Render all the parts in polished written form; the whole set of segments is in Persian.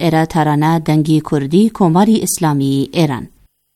ایره ترانه دنگی کردی کماری اسلامی ایران.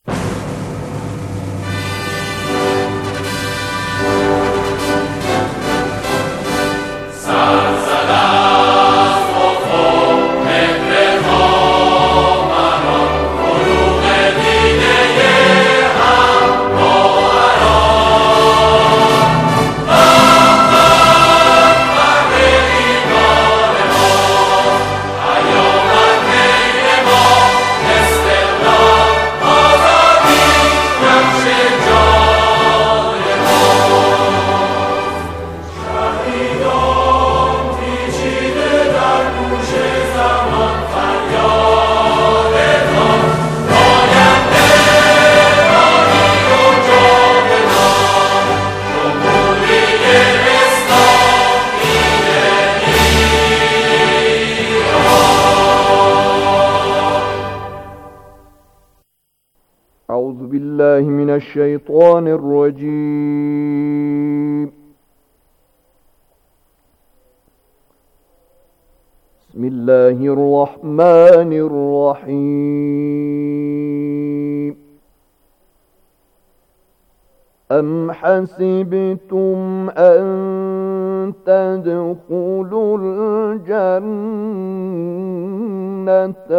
أعوذ بالله من الشيطان الرجيم. بسم الله الرحمن الرحيم. أم حسبتم أن تدخلوا الجنة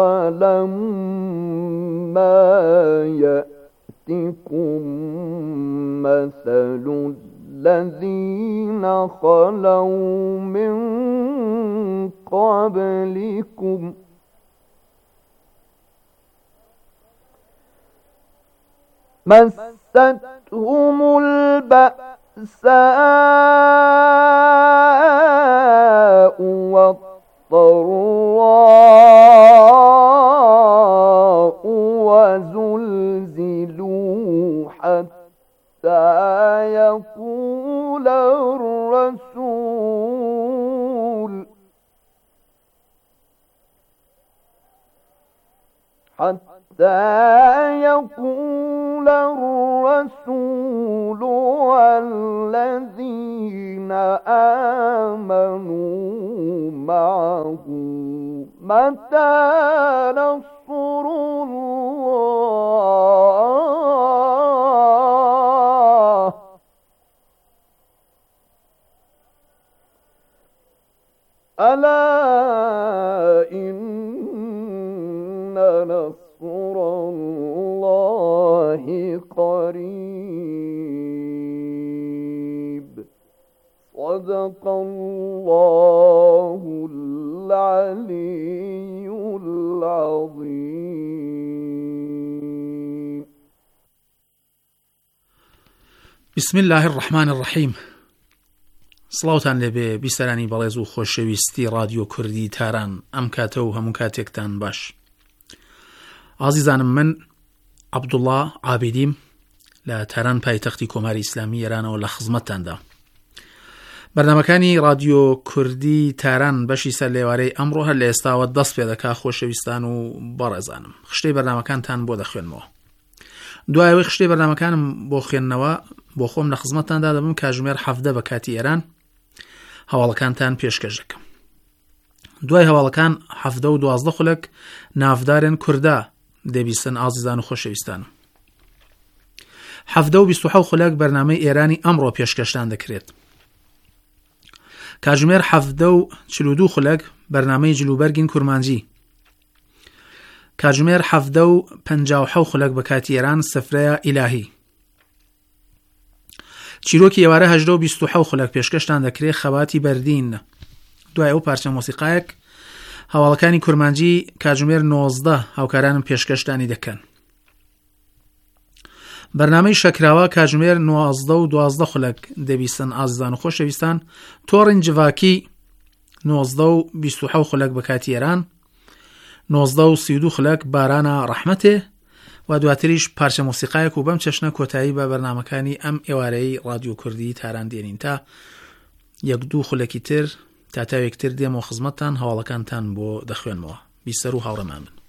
ولما يأتكم مثل الذين خلوا من قبلكم مستهم البأساء والضراء وزلزلوا حتى يقول الرسول والذين آمنوا معه متى نصر الله ألا إن نصر الله قريب. صدق الله العلي العظيم. بسم الله الرحمن الرحيم. سڵاوتان لێبێ بیسەرانی بەڕێز و خۆشەویستی رادیۆ کوردی تاران ئەم کاتە و هەموو کاتێکتان باش. ئازیزانم، من عەبدوڵڵا عابیدیم لە تاران پایتەختی کۆماری ئیسلامی ئێرانەوە لە خزمەتتاندا. بەرنامەکانی رادیۆ کوردی تاران بەشی سەر لێوارەی ئەمڕۆ هەر لە ئێستاوە دەست پێ دەکا خۆشەویستان و بەڕێزانم. خشتەی بەرنامەکانتان بۆ دەخوێنمەوە. دوایەوەی خشتەی بەرنامەکانم بۆ خوێندنەوە بۆ خۆم لە خزمەتتاندا دەبم کاتژمێر 17 بە کاتی ئێران هەواڵەکانتان پێشکەش دەکەم. دوای هەواڵەکان 17 و 12 خولەک نافدارن کووردا دەبیستن ئازیزان و خۆشەویستانم. 17 و 27 خولەک بەرنامەی ئێرانی ئەمڕۆ پێشکەشتان دەکرێت. کاتژمێر 17 و 42 خولەک بەرنامەی جلوبەرگین کورمانجی. کاتژمێر 17 و 57 خولەک بە کاتی ئێران سفرەیە ئیلاهی. چیرۆکی ئێوارە 18 و 27 خولەک پێشکەشتان دەکرێت خەباتی بەردین. دوای ئەو پارچە مۆسیقایەک هەواڵەکانی کورمانجی کاتژمێر 19 هاوکارانم پێشکەشتانی دەکەن. بەرنامەی شەکراوە کاتژمێر 19 و 12 خولەک دەبیستن ئازیزان و خۆشەویستان. تۆڕین جڤاکی 19 و 27 خولەک بە کاتی ئێران. 19 و 32 خولەک بارانە ڕەحمەتێ و دواتریش پارچە مۆسیقایەک و بەم چەشنە کۆتایی بە بەرنامەکانی ئەم ئێوارەی رادیۆ کوردی تاران دێنین تا 1-2 خولەکی تر تا تاوێکتر دێمەوە خزمەتتان هەواڵەکانتان بۆ دەخوێنمەوە. بیسەر و هاوڕێمان بن.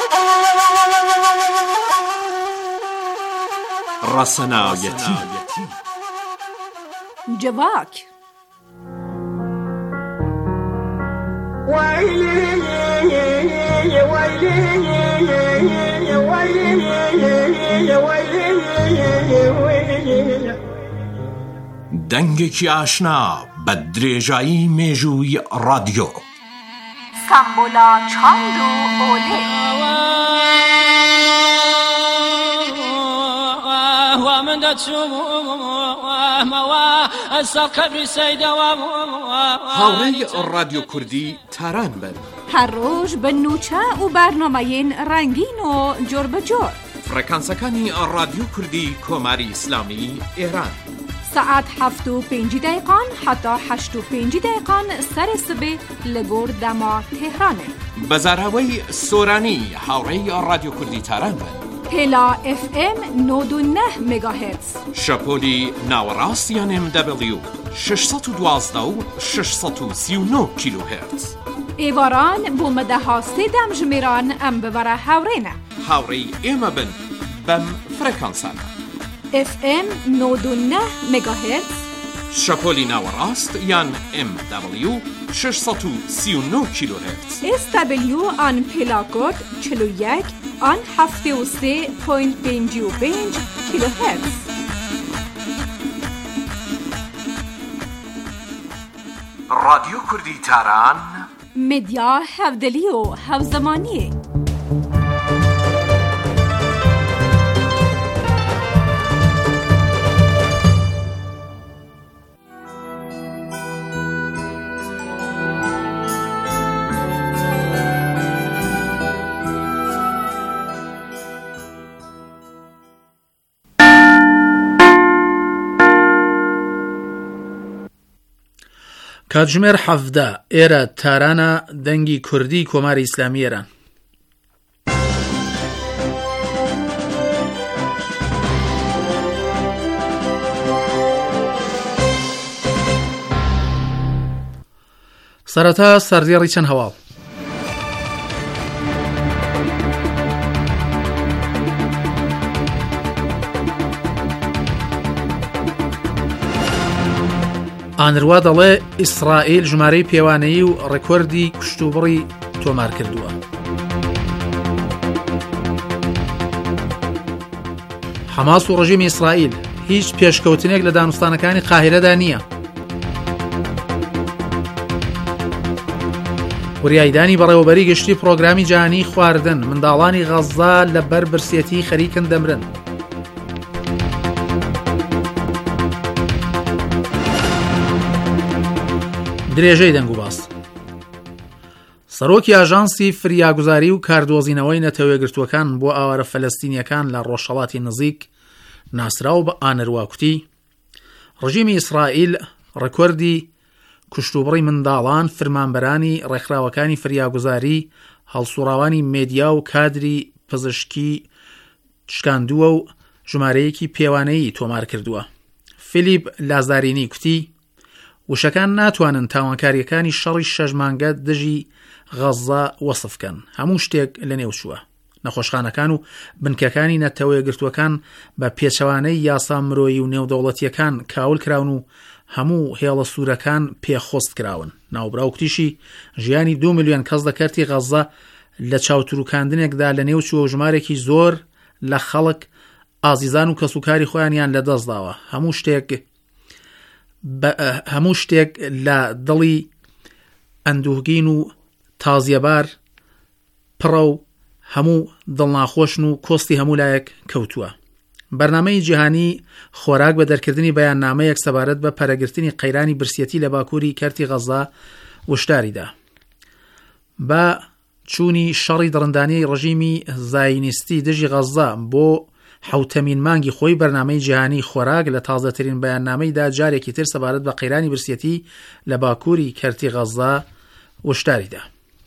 ڕەسەناوەتی جواک. دەنگێکی ئاشنا بە درێژایی مێژووی ڕادیۆ. سامبولا چاند و ئۆلێ. هاوڕێی ڕادیۆ کوردی تاران بن. هەر ڕۆژ بە نوچە و بەرنامەیەن ڕەنگین و جۆر بەجۆر. فڕێکانسەکانی ڕادیۆ کوردی کۆماری ئیسلامی ئێران. ساعت 7:05 حتا 8:05 سەر سبێ لەگۆر دەما تێهرانێ. بەزاراوەی سۆرانی هاوڕێی ڕادیۆ کوردی تاران بن. پێلا FM 99 مگاهرتز. شەپۆلی ناوەڕاست یان MW 612 و 639 کیلوهرتز. ئێواران بۆ مەدەها سێدەم ژمێران ئەم ببەرە هاوڕێنە. هاوڕێی ئێمە بن بەم فڕێکانسانە. FM 99 مگاهرتز. شەپۆلی ناوەڕاست یان MW 639 کیلوهرتز. SW آن پێلاکۆد 41 آن 73.55 کیلوهرتز. رادیۆ کوردی تاران مدیا هەودەلی و هەوزەمانیە. کاتژمێر 17 ئێرە تارانە دەنگی کوردی کۆماری ئیسلامی ئێران. سەرەتا سەردێڕی چەند هەواڵ. ئانروا دەڵێ ئیسرائیل ژمارەی پێوانەیی و ڕێکۆردی کشتوبڕی تۆمار کردووە. حەماس و ڕژیمی ئیسرائیل هیچ پێشکەوتنێک لە دانوستانەکانی قاهیرەدا نییە. وریایدانی بەڕێوەبەری گشتی پرۆگرامی جهانی خواردن منداڵانی غەزا لە بەر برسێتی خەریکن دەمرن. درێژەی دەنگ و باس. سەرۆکی ئاژانسی فریاگوزاری و کاردۆزینەوەی نەتەوەیەگرتووەکان بۆ ئاوارە فەلەستینیەکان لە ڕۆژهەڵاتی نزیک ناسراو بە ئانروا کوتی ڕژیمی ئیسرائیل ڕێکۆردی کشتوبڕی منداڵان فرمانبەرانی ڕێکخراوەکانی فریاگوزاری هەڵسوڕاوانی مێدیا و کادری پزیشکی شکاندووە و ژمارەیەکی پێوانەیی تۆمار کردووە. فیلیپ لازارینی کوتی وشەکان ناتوانن تاوانکاریەکانی شەڕی 6 مانگە دژی غەزا وەسفکەن. هەموو شتێک لە نێوچووە. نەخۆشخانەکان و بنکەکانی نەتەوەیەگرتووەکان بە پێچەوانەی یاسا مرۆیی و نێودەوڵەتیەکان کاول کراون و هەموو هێڵە سوورەکان پێخۆست کراون. ناوبراوکتیشی ژیانی 2 ملیۆن کەس دەکەرتی غەزا لە چاوتروکاندنێکدا لە نێوچووە و ژمارێکی زۆر لە خەڵک ئازیزان و کەسوکاری خۆیانیان لەدەستداوە. هەموو شتێک لە دڵی ئەندوهگین و تازیەبار پڕە و هەموو دڵناخۆشن و کۆستی هەموو لایەک کەوتووە. بەرنامەی جیهانی خۆراک بە دەرکردنی بەیاننامەیەک سەبارەت بە پەرەگرتنی قەیرانی برسیەتی لە باکووری کەرتی غەزا وشداریدا. بە چوونی شەڕی دڕندانەی ڕژیمی زاینیستی دژی غەزا بۆ حوتەمین مانگی خۆی بەرنامەی جیهانی خۆراک لە تازەترین بەیاننامەیدا جارێکی تر سەبارەت بە قەیرانی برسیەتی لە باکووری کەرتی غەزا وشداریدا.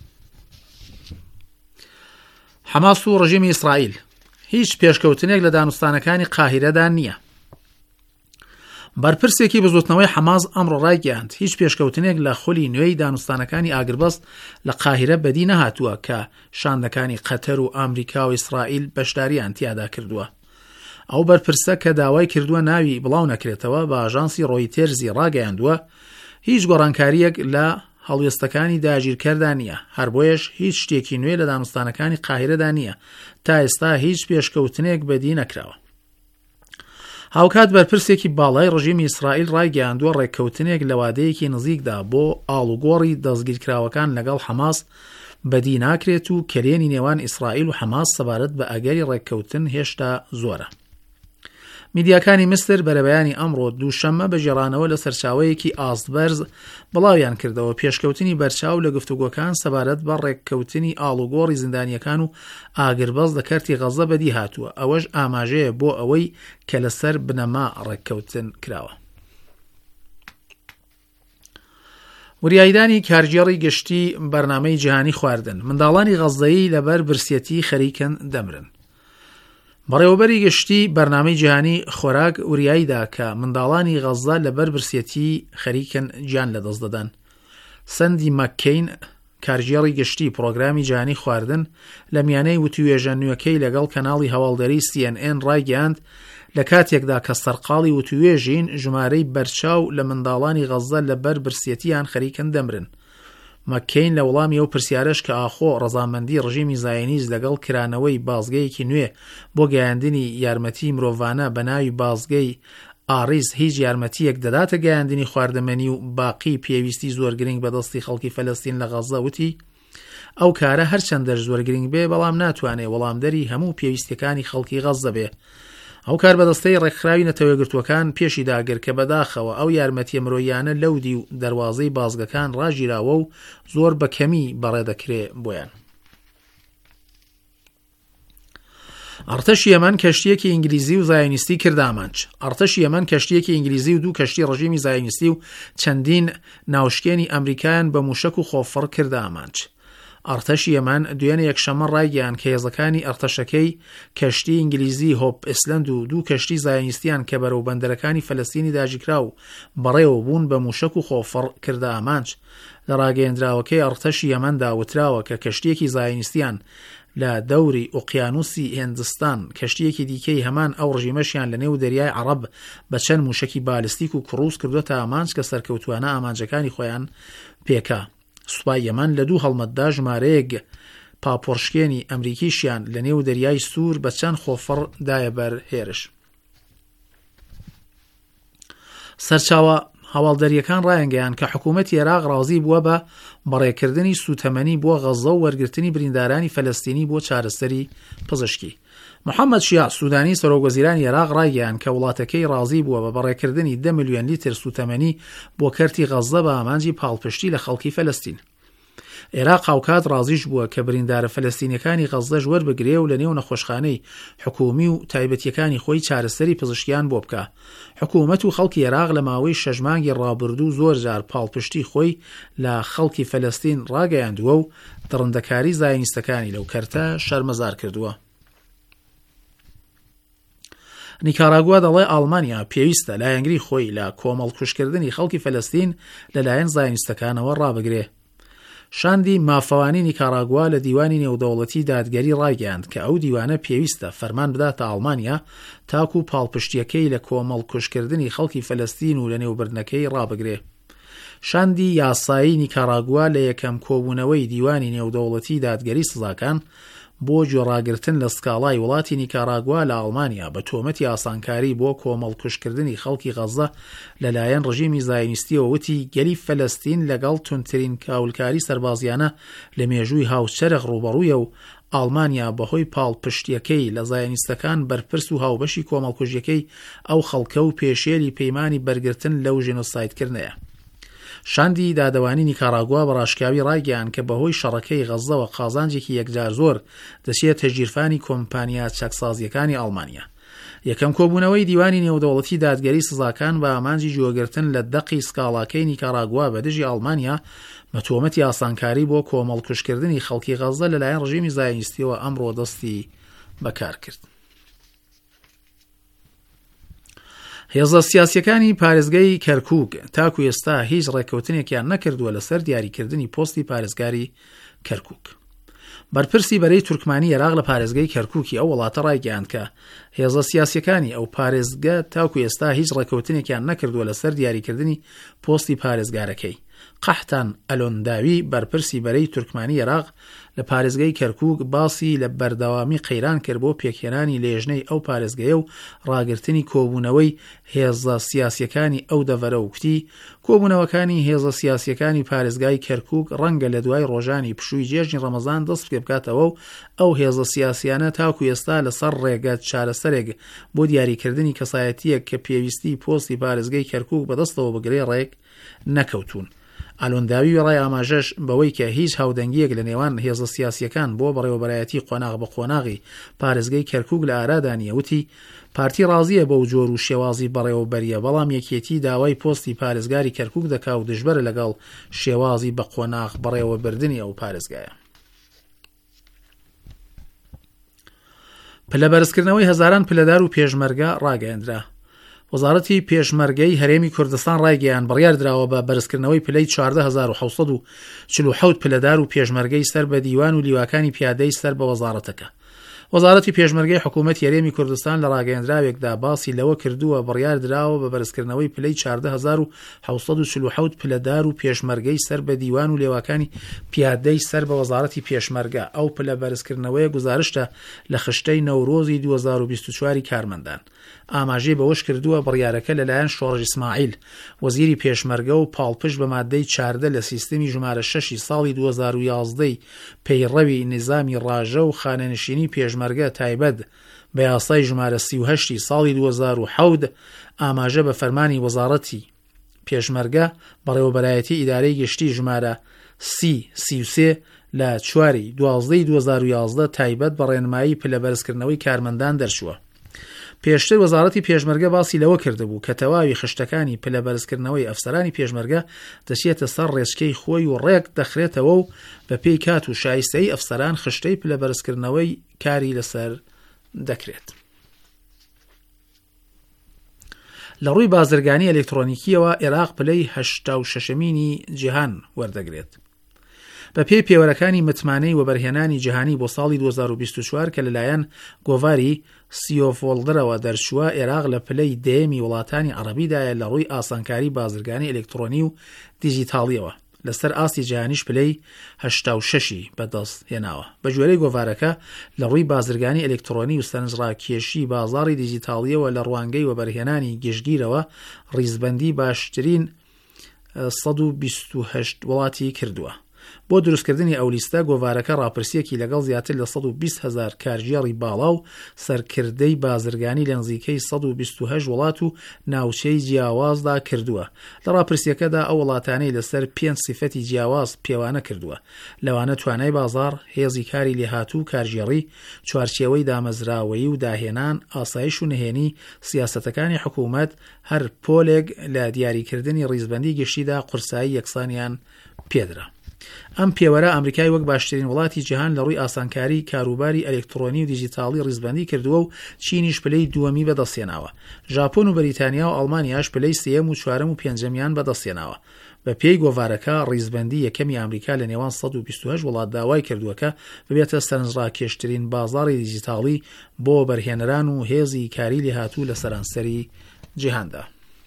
حەماس و ڕژیمی ئیسرائیل هیچ پێشکەوتنێک لە دانوستانەکانی قاهیرەدا نییە. بەرپرسێکی بزوتنەوەی حەماس ئەمڕۆ ڕایگەیاند هیچ پێشکەوتنێک لە خولی نوێی دانوستانەکانی ئاگربەست لە قاهیرە بەدی نەهاتووە کە شاندەکانی قەتەر و ئامریکا و ئیسرائیل بەشداریان تیادا کردووە. ئەو بەرپرسە کە داوای کردووە ناوی بڵاو نەکرێتەوە بە ئاژانسی ڕۆیتێرزی ڕاگەیاندووە هیچ گۆڕانکاریەک لە هەڵوێستەکانی داگیرکەردا نییە، هەر بۆیەش هیچ شتێکی نوێ لە دانوستانەکانی قاهیرەدا نییە، تا ئێستا هیچ پێشکەوتنێک بەدی نەکراوە. هاوکات بەرپرسێکی باڵای ڕژیمی ئیسرائیل ڕایگەیاندووە ڕێککەوتنێک لە وادەیەکی نزیکدا بۆ ئاڵوگۆڕی دەستگیرکراوەکان لەگەڵ حەماس بەدی ناکرێت و کەرێنی نێوان ئیسرائیل و حەماس سەبارەت بە ئەگەری ڕێککەوتن هێشتا زۆرە. میدیاکانی مستر بەرەبەیانی ئەمڕۆ دووشەممە بە جێڕانەوە لە سەرچاوەیەکی ئاستبەرز بڵاویان کردەوە پێشکەوتنی بەرچاو لە گفتوگۆکان سەبارەت بە ڕێککەوتنی ئاڵوگۆڕی زیندانیەکان و ئاگربەز لە کەرتی غەزە بەدی هاتووە، ئەوەش ئاماژەیە بۆ ئەوەی کە لەسەر بنەما ڕێککەوتن کراوە. وریایدانی کارگێڕی گشتی بەرنامەی جیهانی خواردن، منداڵانی غەزەیی لەبەر برسێتی خەریکن دەمرن. بەڕێوەبەری گشتی بەرنامەی جیهانی خۆراک وریاییدا کە منداڵانی غەزە لەبەر برسێتی خەریکن گیان لەدەست دەدەن. سەندی مەککەین کارگێڕی گشتی پرۆگرامی جیهانی خواردن لە میانەی وتوێژە نوێکەی لەگەڵ کەناڵی هەواڵدەری CNN ڕایگەیاند لە کاتێکدا کە سەرقاڵی وتوێژین ژمارەی بەرچاو لە منداڵانی غەزە لەبەر برسێتیان خەریکن دەمرن. مەککەین لە وەڵامی ئەو پرسیارەش کە ئاخۆ ڕەزامەندی ڕژیمی زایۆنیست لەگەڵ کرانەوەی بازگەیەکی نوێ بۆ گەیاندنی یارمەتی مرۆڤانە بە ناوی بازگەی ئاریز هیچ یارمەتیەک دەداتە گەیاندنی خواردەمەنی و باقی پێویستی زۆر گرنگ بەدەستی خەڵکی فەلەستین لە غەزە وتی ئەو کارە هەرچەندەش زۆر گرنگ بێ بەڵام ناتوانێت وەڵامدەری هەموو پێویستەکانی خەڵکی غەزە بێ. ئەو کار بەدەستەی ڕێکخراوی نەتەوەیەگرتووەکان پێشی داگر کە بەداخەوە ئەو یارمەتیە مرۆیانە لەودی و دەواازەی بازگەکان ڕاگیراوە و زۆر بەکەمی بەڕێدەکرێ بۆیان. ئەرتەشی یەمەن کەشتیەکی ئینگلیزی و زایۆنیستی کردامانج. ئەرتەشی یەمەن کەشتیەکی ئینگلیزی و دوو کەشتی ڕژیمی زایۆنیستی و چەندین ناوشکێنی ئەمریکایان بە موشک و خۆفڕ کردامانج. ئەرتەشی یەمەن دوێنێ یەکشەمە ڕایگەیان کە هێزەکانی ئەرتەشەکەی کەشتی ئینگلیزی هۆپ ئیسلەند و دوو کەشتی زایۆنیستیان کە بەرەو بەندەرەکانی فەلەستینی داگیرکرا و بەڕێوە بوون بە موشک و خۆفڕ کردە ئامانج. لە ڕاگەیەندراوەکەی ئەرتەشی یەمەندا وتراوە کە کەشتیەکی زایۆنیستیان لە دەوری ئۆقیانوسی هێندستان کەشتیەکی دیکەی هەمان ئەو ڕژیمەشیان لە نێو دەریای عەرەب بە چەند موشکی بالستیک و کڕوس کردوتە ئامانج کە سەرکەوتوانە ئامانجەکانی خۆیان پێکا. سوپای یەمەن لە دوو هەڵمەتدا ژمارەیەک پاپۆرشکێنی ئەمریکیشیان لە نێو دەریای سوور بە چەند خۆفڕ دایە بەر هێرش. سەرچاوە هەواڵدەریەکان ڕایانگەیان کە حکوومەتی عێراق ڕازی بووە بە بەڕێکردنی سوتەمەنی بۆ غەزە و وەرگرتنی بریندارانی فەلەستینی بۆ چارەسەری پزیشکی. محەممەد شیا سوودانی سەرۆکوەزیرانی عێراق ڕایگەیان کە وڵاتەکەی ڕازی بووە بە بەڕێکردنی 10 ملیۆن لیتر سوتەمەنی بۆ کەرتی غەزە بە ئامانجی پاڵپشتی لە خەڵکی فەلەستین. عێراق هاوکات ڕازیش بووە کە بریندارە فەلەستینیەکانی غەزەش وەربگرێ و لە نێو نەخۆشخانەی حکومی و تایبەتیەکانی خۆی چارەسەری پزیشکیان بۆ بکە. حکوومەت و خەڵکی عێراق لە ماوەی 6 مانگی ڕابردوو زۆر جار پاڵپشتی خۆی لە خەڵکی فەلەستین ڕاگەیاندووە و دڕندەکاری زایۆنیستەکانی لەو کەرتە شەرمەزار کردووە. نیکاراگوا دەڵێ ئەڵمانیا پێویستە لایەنگری خۆی لە کۆمەڵکوشکردنی خەڵکی فەلەستین لەلایەن زایۆنیستەکانەوە ڕابگرێ. شاندی مافەوانی نیکاراگوا لە دیوانی نێودەوڵەتی دادگەری ڕایگەیاند کە ئەو دیوانە پێویستە فەرمان بداتە ئەڵمانیا تاکو پاڵپشتیەکەی لە کۆمەڵکوشکردنی خەڵکی فەلەستین و لە نێوبردنەکەی ڕابگرێ. شاندی یاسایی نیکاراگوا لە یەکەم کۆبوونەوەی دیوانی نێودەوڵەتی دادگەری سزاکان بۆ جۆڕاگرتن لە سکاڵای وڵاتی نیکاراگوا لە ئەڵمانیا بە تۆمەتی ئاسانکاری بۆ کۆمەڵکوشکردنی خەڵکی غەزە لەلایەن ڕژیمی زایۆنیستیەوە وتی گەلی فەلەستین لەگەڵ تونترین کاولکاری سەربازیانە لە مێژووی هاوچەرخ ڕوبەڕوویە و ئەڵمانیا بەهۆی پاڵپشتیەکەی لە زایۆنیستەکان بەرپرس و هاوبەشی کۆمەڵکوژیەکەی ئەو خەڵکە و پێشێلی پەیمانی بەرگرتن لەو ژینۆسایدکردنەیە. شاندی دادەوانی نیکاراگوا بە ڕاشکاوی ڕایگەیان کە بەهۆی شەڕەکەی غەزەوە قازانجێکی یەکجار زۆر دەچێتە ژیرفانی کۆمپانیا چەکسازیەکانی ئەڵمانیا. یەکەم کۆبوونەوەی دیوانی نێودەوڵەتی دادگەری سزاکان بە ئامانجی جۆگرتن لە دەقی سکاڵاکەی نیکاراگوا بە دژی ئەڵمانیا بە تۆمەتی ئاسانکاری بۆ کۆمەڵکوشکردنی خەڵکی غەزە لەلایەن ڕژیمی زایۆنیستیەوە ئەمڕۆ دەستی بەکار کرد. هێزە سیاسیەکانی پارێزگای کەرکووک تاکو ئێستا هیچ ڕێککەوتنێکیان نەکردووە لەسەر دیاریکردنی پۆستی پارێزگاری کەرکووک. بەرپرسی بەرەی تورکمانی عێراق لە پارێزگای کەرکووکی ئەو وڵاتە ڕایگەیاند کە هێزە سیاسیەکانی ئەو پارێزگە تاکو ئێستا هیچ ڕێکەوتنێکیان نەکردووە لەسەر دیاریکردنی پۆستی پارێزگارەکەی. قەحتان ئەلۆنداوی بەرپرسی بەرەی تورکمانی عێراق لە پارێزگای کەرکووک باسی لە بەردەوامی قەیران کرد بۆ پێکهێنانی لێژنەی ئەو پارێزگەیە و ڕاگررتنی کۆبوونەوەی هێزە سیاسیەکانی ئەو دەڤەرە و کوتی کۆبوونەوەکانی هێزە سیاسیەکانی پارێزگای کەرکووک ڕەنگە لە دوای ڕۆژانی پشووی جێژنی ڕەمەزان دەست پێ بکاتەوە و ئەو هێزە سیاسیانە تاکو ئێستا لەسەر ڕێگە چارەسەرێک بۆ دیاریکردنی کەسایەتیەک کە پێویستی پۆستی پارێزگای کەرکووک بەدەستەوە بگرێ ڕێک نەکەوتون. ئالۆنداوی ڕای ئاماژەش بەوەی کە هیچ هاودەنگیەک لە نێوان هێزە سیاسیەکان بۆ بەڕێوەبەرایەتی قۆناغ بە قۆناغی پارێزگای کەرکووک لە ئارادانیە، وتی پارتی ڕازیە بەو جۆر و شێوازی بەڕێوەبەریە، بەڵام یەکێتی داوای پۆستی پارێزگاری کەرکووک دەکا و دژبەرە لەگەڵ شێوازی بە قۆناغ بەڕێوەبردننی ئەو پارێزگایە. پلەبەرزکردنەوەی هەزاران پلەدار و پێشمەرگە ڕاگەیاندرا. وەزارەتی پێشمەرگەی هەرێمی کوردستان ڕایگەیان بڕیاردراوە بە بەرزکردنەوەی پلەی 14747 پلەدار و پێشمەرگەی سەر بە دیوان و لیواکانی پیادەی سەر بە وەزارەتەکە. وەزارەتی پێشمەرگەی حکوومەت هەرێمی کوردستان لە ڕاگەیاندراوێکدا باسی لەوە کردووە بڕیاردراوە بە بەرزکردنەوەی پلەی 14747 پلەدار و پێشمەرگەی سەر بە دیوان و لیواکانی پیادەی سەر بە وەزارەتی پێشمەرگە. ئەو پلە بەرزکردنەوەیە گزارشتە لە خشتەی نەورۆزی 2024 کارمەندان. ئاماژەی بەوەش کردووە بڕیارەکە لەلایەن شۆڕژ ئیسماعیل وەزیری پێشمەرگە و پاڵپشت بە مادەی 14 لە سیستەمی ژمارە 6 ساڵی 2011 پەیڕەوی نظامی ڕاژە و خانەنشینی پێشمەرگە تایبەت بە یاسای ژمارە 38 ساڵی 2007 ئاماژە بە فەرمانی وەزارەتی پێشمەرگە بەڕێوەبەرایەتی ئیدارەی گشتی ژمارە 33 لە 4 12 2011 تایبەت بە ڕێنمایی پلەبەرزکردنەوەی کارمەندان دەرچووە. پێشتر وەزارەتی پێشمەرگە باسی لەوە کردبوو کە تەواوی خشتەکانی پلەبەرزکردنەوەی ئەفسەرانی پێشمەرگە دەچێتە سەر ڕێچکەی خۆی و ڕێک دەخرێتەوە و بە پێی کات و شایستەی ئەفسەران خشتەی پلەبەرزکردنەوەی کاری لەسەر دەکرێت. لە ڕووی بازرگانی ئەلکترۆنیکیەوە عێراق پلەی 86مینی جیهان وەردەگرێت. بە پێی پێوەرەکانی متمانەی وەبەرهێنانی جیهانی بۆ ساڵی 2024 کە لەلایەن گۆڤاری سیۆفۆڵدرەوە دەرچووە، عێراق لە پلەی دەیەمی وڵاتانی عەرەبیدایە لە ڕووی ئاسانکاری بازرگانی ئەلکترۆنی و دیجیتاڵیەوە. لەسەر ئاستی جیهانیش پلەی 86 بەدەست هێناوە. بە گوێرەی گۆڤارەکە لە ڕووی بازرگانی ئەلکترۆنی و سەرنجڕاکێشی بازاڕی دیجیتاڵیەوە لە ڕوانگەی وەبەرهێنانی گشتگیرەوە ڕیزبەندی باشترین 128 وڵاتی کردووە. بۆ دروستکردنی ئەو لیستە گۆڤارەکە ڕاپرسیەکی لەگەڵ زیاتر لە 120,000 کارژێڕی باڵا و سەرکردەی بازرگانی لە نزیکەی 128 وڵات و ناوچەی جیاوازدا کردووە. لە ڕاپرسیەکەدا ئەو وڵاتانەی لەسەر 5 سیفەتی جیاواز پێوانە کردووە، لەوانە توانای بازار، هێزی کاری لێهاتوو، کارژێڕی، چوارچێوەی دامەزراوەیی و داهێنان، ئاسایش و نهێنی، سیاسەتەکانی حکوومەت، هەر پۆلێک لە دیاریکردنی ڕیزبەندی گشتیدا قورسایی یەکسانیان پێدرا. ئەم پێوەرە ئەمریکای وەک باشترین وڵاتی جیهان لە ڕووی ئاسانکاری کاروباری ئەلکترۆنی و دیجیتاڵی ڕیزبەندی کردووە و چینیش پلەی دووەمی بەدەستێناوە. ژاپۆن و بەریتانیا و ئەڵمانیاش پلەی سێەم و چوارەم و پێنجەمیان بەدەستێناوە. بە پێی گۆڤارەکە ڕیزبەندی یەکەمی ئەمریکا لە نێوان 128 وڵات داوای کردووەکە ببێتە سەرنجڕاکێشترین بازاڕی دیجیتاڵی بۆ بەرهێنەران و هێزی کاری لێهاتوو لە سەرانسەری جیهاندا.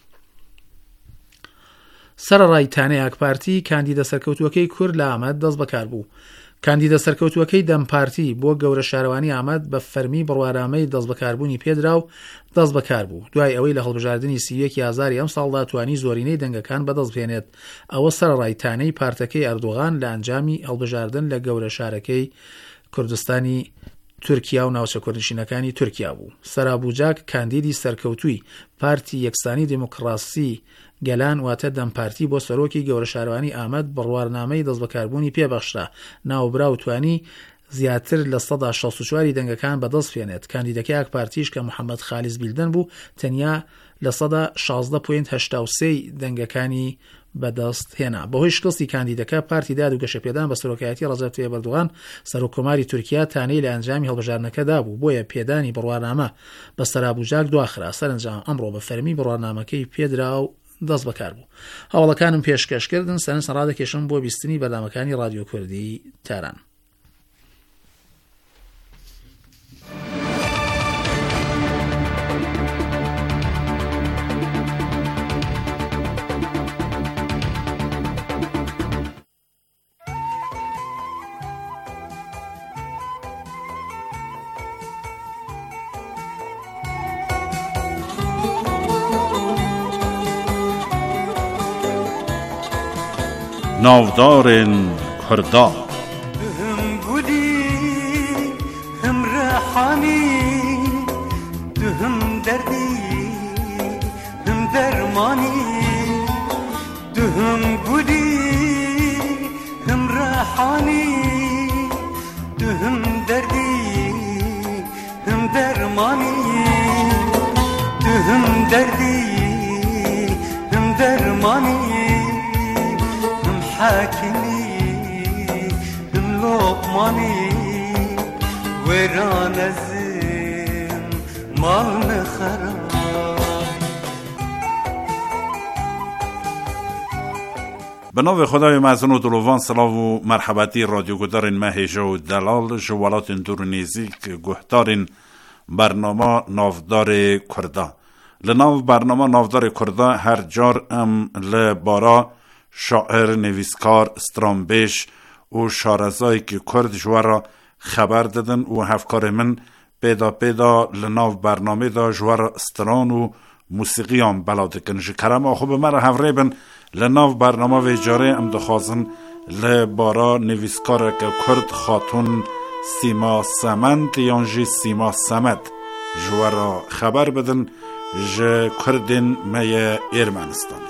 سەرەڕای تانەی ئاک پارتی کاندیدە سەرکەوتووەکەی کورد لە ئامەد دەست بەکار بوو. کاندیدە سەرکەوتووەکەی دەم پارتی بۆ گەورە شارەوانی ئامەد بە فەرمی بڕوارامەی دەست بەکاربوونی پێدرا و دەست بەکار بوو. دوای ئەوەی لە هەڵبژاردننی 31 ئازاری ئەم ساڵدا توانی زۆرینەی دەنگەکان بەدەست بهێنێت. ئەوە سەرەڕای تانەی پارتەکەی ئەردوغان لە ئەنجامی هەڵبژاردن لە گەورە شارەکەی کوردستانی تورکیا و ناوچە کوردنشینەکانی تورکیا بوو. سەرابوجاک کاندیدی سەرکەوتووی پارتی یەکسانی دیموکراسی گەلان واتە دەم پارتی بۆ سەرۆکی گەورە شارەوانی ئامەد بڕوارنامەی دەست بەکاربوونی پێبەخشرا. ناوبرا و توانی زیاتر لە 164 دەنگەکان بەدەست بهێنێت. کاندیدەکەی ئاک پارتیش کە محەممەد خالیز بیلدەن بوو تەنیا لە 16.83 دەنگەکانی بەدەست هێنا. بەهۆی شکستی کاندیدەکە پارتی داد و گەشەپێدان بە سەرۆکایەتی ڕەجەب تاییب ئەردوغان سەرۆکۆماری تورکیا تانەی لە ئەنجامی هەڵبژاردنەکەدا بوو. بۆیە پێدانی بڕوارنامە بە سەرابوجاک دواخرا. سەرنجام ئەمڕۆ بە فەرمی بڕوارنامەکەی پێدرا و دەست بەکار بوو. هەوڵەکانم پێشکەشکردن سەرنج ڕادەکێشم بۆ بیستنی بەردامەکانی رادیۆ کوردی تاران. ناودار کردا هم گلی هم ریحانی هم دردی هم درمانی هم گلی هم ریحانی هم دردی هم درمانی هم دردی هم درمانی هم حاکمی هم لقمانی ویران ازم مال نخرم. به نام خدای معزون و دلوان، سلام و مرحبتی رادیو گدارین مهیجه و دلال جوالات دور نزیک گهدارین برنامه نافدار کردا. لناو برنامه نافدار کردا هر جار ام لبارا شاعر نویسکار استرامبیش و شارزایی که کرد جوارا خبر دادن و هفکار من پیدا لناو برنامه دا جوارا استران و موسیقی هم بلادکن جکرم آخو به مرا هفریبن لناو برنامه و جاره ام دخوازن لبارا نویسکار که کرد خاتون سیما سمند یانجی سیما سمد جوارا خبر بدن ج کردین می ارمنستانی.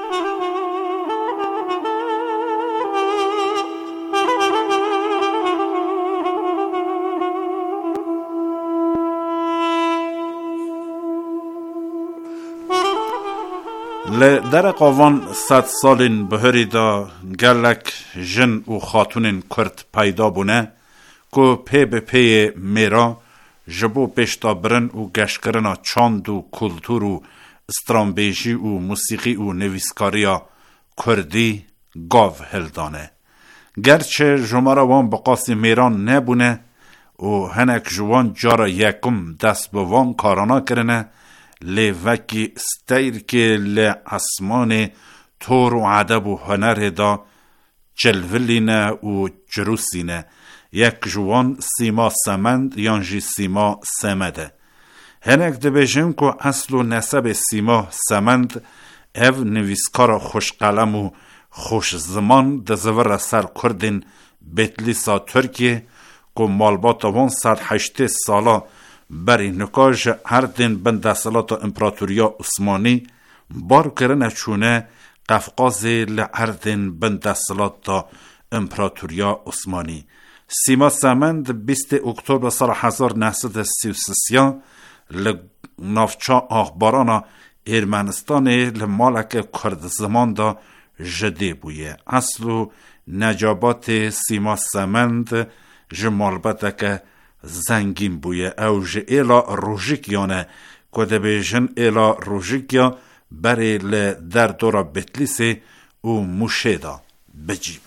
در قوان 100 سالین بهری دا گلک جن و خاتون کرد پیدا بونه که پی به پی میرا جبو پیشتا برن و گشکرنا چاند و کلتور و استرامبیجی و موسیقی و نویسکاریا کردی گاو هلدانه. گرچه جمارا وان بقاسی میران نبونه و هنک جوان جارا یکم دست به وان کارانا کرنه لی وکی استیر که لی اسمان تور و عدب و هنر دا جلولینه و جروسینه. یک جوان سیما سمند یانجی سیما سمده. هنک دبیجیم که اصل و نسب سیما سمند او نویسکار خوش قلم و خوش زمان دزور سر کردین بیتلیسا ترکیه که مالبات 108 سالا بری نکاج هر دین بندسلات امپراتوریا عثمانی بار کرنه چونه قفقازی لعردین بندسلات امپراتوریا عثمانی. سیما سمند 20 اکتبر سال 1933 لنافچا آخبارانا ارمنستان لمالک کرد زمان دا جده بویه. اصل نجابات سیما سمند جمالبته که زنگین بویه او جه ایلا روژیک یانه کده بیجن ایلا روژیک یا بری لدر دورا بتلیسه و موشیدا بجیبونه.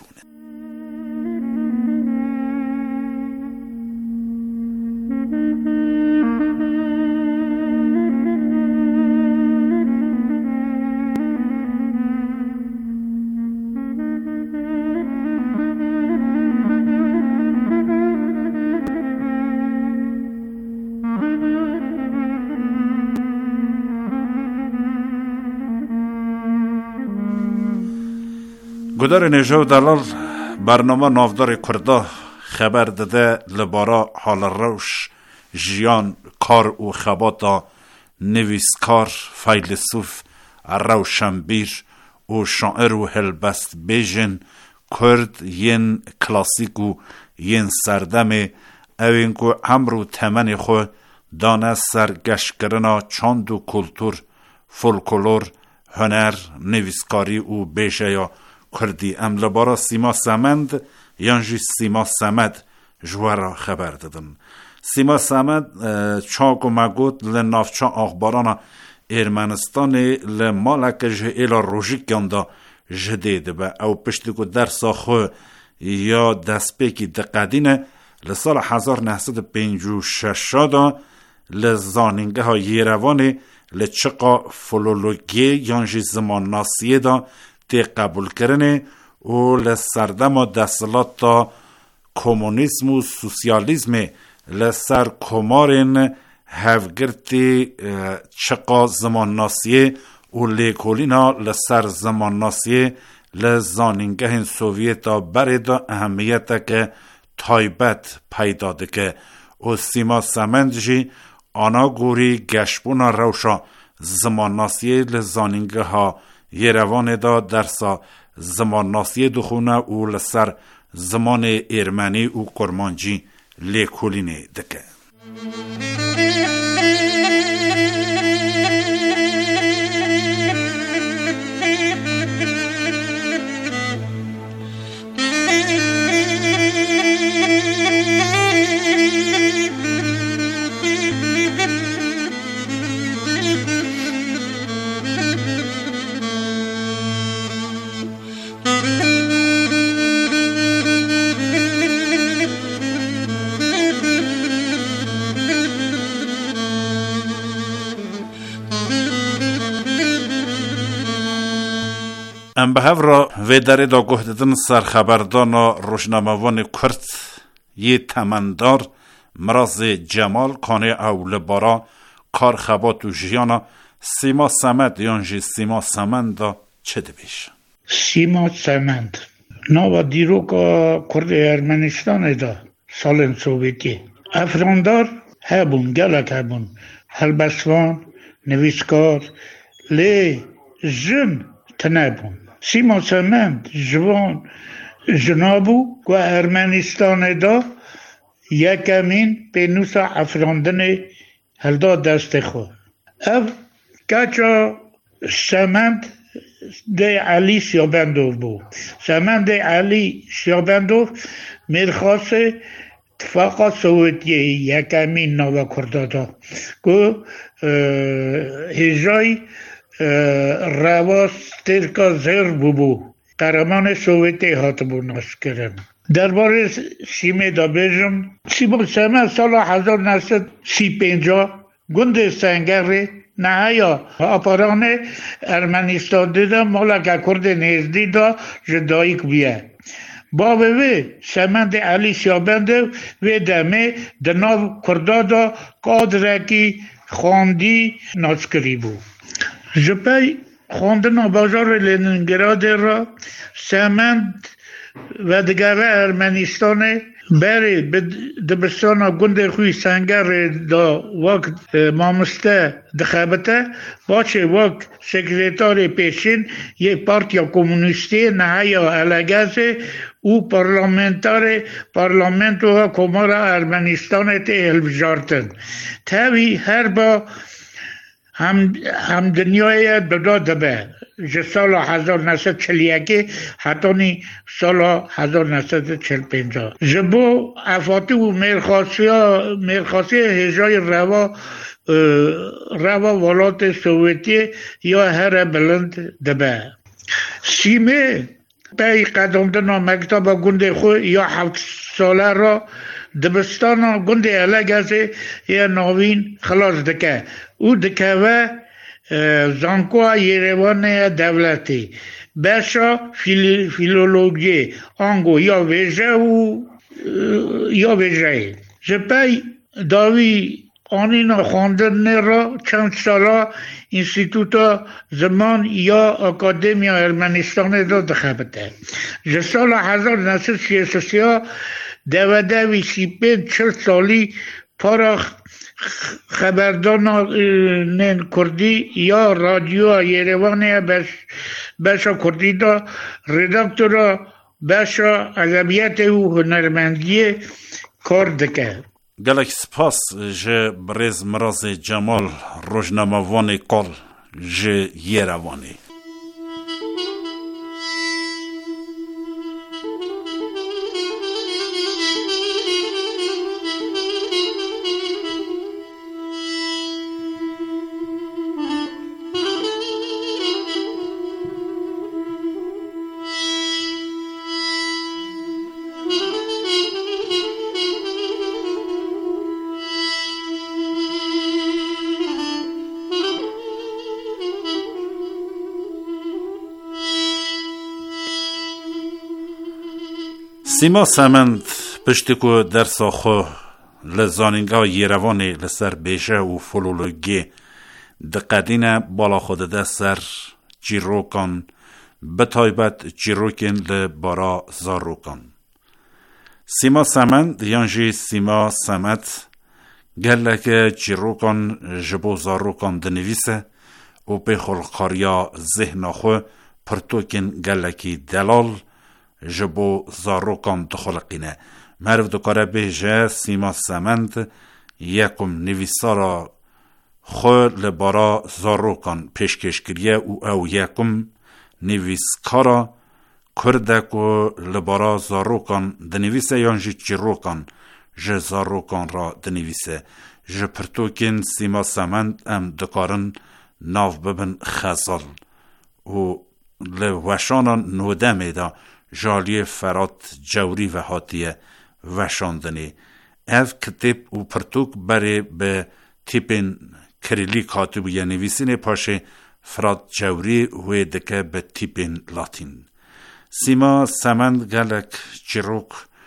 گدار نجا و دلال برنامه نافدار کردا خبر داده لبارا حال روش جیان کار و خباتا نویسکار فیلسوف روشنبیر و شاعر و هلبست بیجن کرد ین کلاسیک و ین سردم اوین که همرو تمن خو دانه سرگشت کرنا چاند و کلتور فولکلور هنر نویسکاری و بیشه یا کردی ام لبارا سیما سمند یانجی سیما سمد جوارا خبر دادن. سیما سمد چاک و مگود لنافچا آخبارانا ارمنستان لمالک جه ایلا روژیک یاندا جدید با او پشتی که در ساخو یا دست پیکی دقدینه لسال 1956 دا لزانینگه ها یروانه لچقا فلولوگی یانجی زمان ناسیه دا تی قبول کرنه و لسردم دستلات دا کمونیسم و سوسیالیزم لسر کمارن هفگرتی چقا زمان ناسیه و لیکولینا لسر زمان ناسیه لزانینگه سوویتا بردا اهمیت که تایبت پیدا دکه و سیما سمند جی آنا گوری گشبونا روشا زمان ناسیه لزانینگه ها یروان دا درسا زمان ناسیه دخونه و لسر زمان ایرمنی و کرمانجی لیکولینه دکه. ام به هفرا و داره دا گهددن سرخبردان روشنامه‌وان کرد یه تمندار مراز جمال کانه اول بارا کارخبات و جیانا سیما سمند یانجی سیما سمند دا چه دبیش؟ سیما سمند نوا دیروکا کرد ارمنستان دا سالن سوویتی افراندار هبون گلک هبون هلبسوان نویسکار لی جن تنبون سیما سمند جوان جنابو و ارمنستان دا یکمین به نوسا افراندن هلدا دست خود او کچا سمند ده علی سیابندوف بو سمند علی سیابندوف مرخواست اتفاق سوویتی یکمین نوا کردادا که هجای رواز ترکا زر بو قهرمان سوویتی هات بو ناس کردن درباره سیمه دا بیجم سیما سمند سال 1935 گند سنگر نهایا اپاران ارمنستان دیده مالک کرد نیزدی دا جدایک بیه با وی سمند علی سیابنده و دمه دناو کرده دا قادرکی خواندی ناسکری بود جپای خواندن بازار لنینگراد را سمند و دیگر ارمنستان بری دبستان گند خوی سنگر دا وقت مامسته دخبته باشه وقت سکرتار پیشین یه پارتیا کمونیستی نهایا الگازه او پارلمنت و کمار ارمنستان ته هلبجارتن تاوی هر با هم دنیای داده به سال 1941 حتی سال 1945 جبو افاتی و مرخاصی هجای روا ولات سوویتی یا هر بلند دبه سیمه پی قدمدن مکتب گنده خو یا 7 ساله را دبستان گنده الگازه یا نوین خلاص دکه او دکه و زانکوها یروان دولتی بشا فیلولوژی آنگو یا ویژه جپای داوی آنینا خواندن را چند سالا انستیتوتا زمان یا اکادمیا ارمنستان را دخبته جسال 1933 دوی 40 سالی پارا خبردان کردی یا رادیو یروان بشا کردی دا ردکتورا بشا ادبیات و هنرمندی کار دکه گلک سپاس جه برز مراز جمال روزنامه‌وان کل جه یروانی سیما سمند پشتی که درس خو لزانینگا یروانی لسر بیشه و فلولوگی دقدین بالا خود ده سر جیروکان بتایبت جیروکن لبارا زاروکان. سیما سمند یانجی سیما سمت گلک جیروکان جبو زاروکان دنویسه و به خلقاریا ذهن خو پرتوکن گلکی دلال جبو زاروکان دخلقینه. مرو دکاره بیجه سیما سمند یکم نویسارا خو لبارا زاروکان پیشکش کریه او یکم نویسکارا کردک و لبارا زاروکان دنویسه یانجی جیروکان ج زاروکان را دنویسه. ج پرتوکن سیما سمند ام دکارن ناو ببن خزال و لوشانا نودمه دا جالی فرات جوری و حاتیه وشاندنی. اف کتب و پرتوک بری به تیپین کریلی کاتب یا نویسین پاشه فرات جوری و دکه به تیپین لاتین. سیما سمند گلک جیروک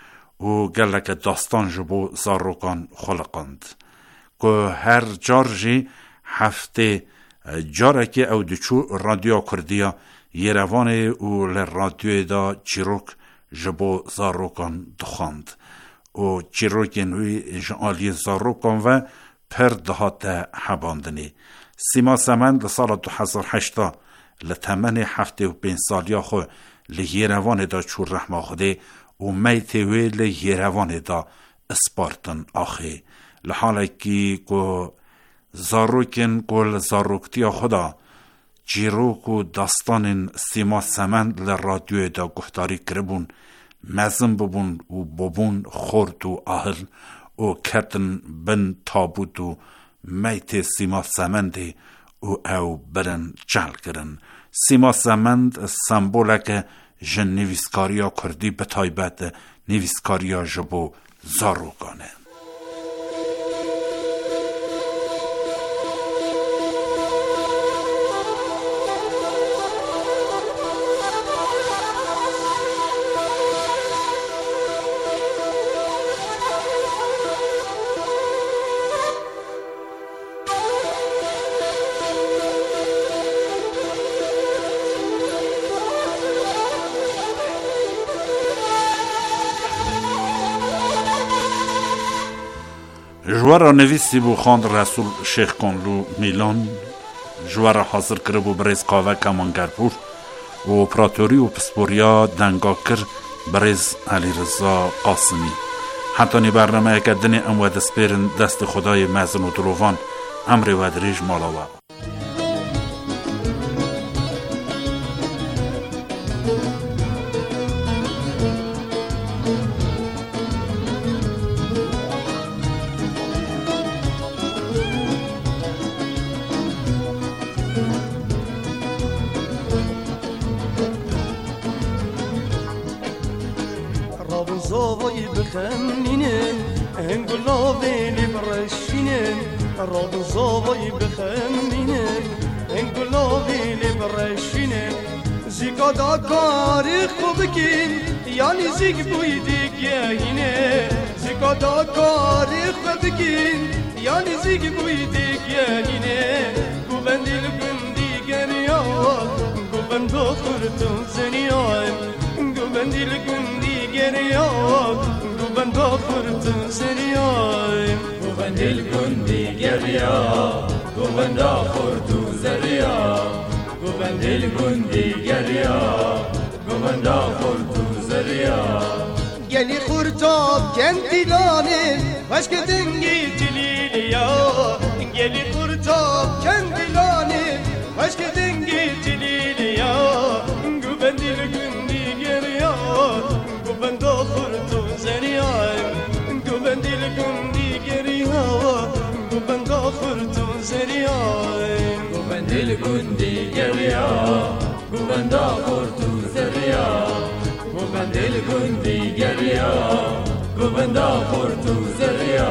و گلک داستان جبو زاروکان خلقاند که هر جارجی هفته جارکی او دچو رادیو کردیا یروانه و لرادیو دا جیروک جبو زاروکان دخاند و جیروکین وی جعالی زاروکان و پر دهات حباندنی. سیما سمند سال 2008 لتمن هفته و 5 سالیا خو لیروان دا چور رحمه خوده و میتوی لیروان دا اسپارتن آخه لحاله که زاروکن گل زاروکتیا خدا جیروک و داستان سیما سمند لرادیو دا گفتاری کربون مزن ببون و ببون خورد و اهل و کردن بن تابود و میت سیما سمنده و او برن جل کرن. سیما سمند سمبولک جن نویسکاریا کردی بتایبت نویسکاریا جبو زاروکانه. جوارا نویسی بو خاند رسول شیخ کنلو میلان جوارا حاضر کرده بو بریز قاوه کمانگرپور و اپراتوری و پسپوریا دنگا کر بریز علی رضا قاسمی. حتی نی برنامه اکدنی امو دست بیرن دست خدای مزن و دروان امر و دریج مالاوه. زاوی بخمینه انگلا ویلی برشینه راد زاوی بخمینه انگلا ویلی برشینه زیگا دا کاری خوب کن یعنی زیگ بوی دیگهینه زیگا دا کاری خوب کن یعنی زیگ بوی دیگهینه گوبندیل گم دیگریا گوبند خورتون زنیای گوبندیل گم دیگریا گوبند خورتون زنیای گوبندیل گم دیگریا گوبند خورتون زنیا گوبندیل گم دیگریا گوبند خورتون زنیا گلی خورتاب کندیلانه وشک دنگی جلیلیا گلی خورتاب کندیلانه وشک دنگی جلیلیا گوبندیل گم دیگریا گوبند خورتون زنیا گوبندیل گم دیگریا گوبند خورتون زنیا گوبندیل گم دیگریا گوبند خورتون زنیا گوبندیل گم دیگریا گوبند خورتون زنیا